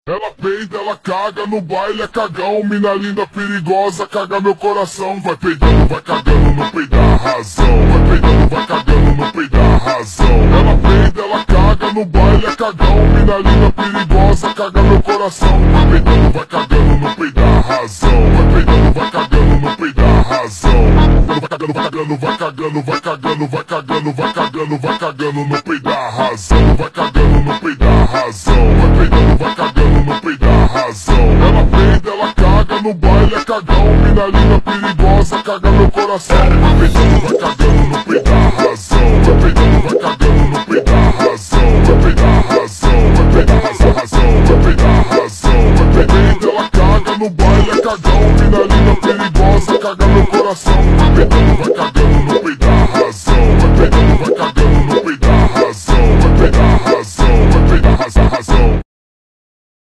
Ela peida, ela caga no baile, é cagão. Mina linda, perigosa, caga meu coração. Vai peidando, vai cagando, não peida a razão. Vai peidando, vai cagando, não peida a razão. Ela peida, ela caga no baile, é cagão. Mina linda, perigosa, caga meu coração. Vai peidando, vai cagando, não peida a razão. Vai peidando, vai cagando, não peida a razão. Vai cagando, vai cagando, vai cagando, vai cagando, vai cagando, vai cagando, vai cagando, não peida a razão. Vai cagando, não peida a razão. Vai peidando, vai cagando, não peida a razão. Ela peida, ela caga no baile, é cagão. Mina linda, perigosa, caga meu coração. Vai peidando, vai cagando, não peida a razão. Vai peidando, vai cagando, não peida a razão. Vai peidar a razão, vai peidar a razão. Vai peidar a razão, vai peidar. Ela caga no baile, é cagão. Mina linda, perigosa, caga meu coração. Vai peidando, vai cagando.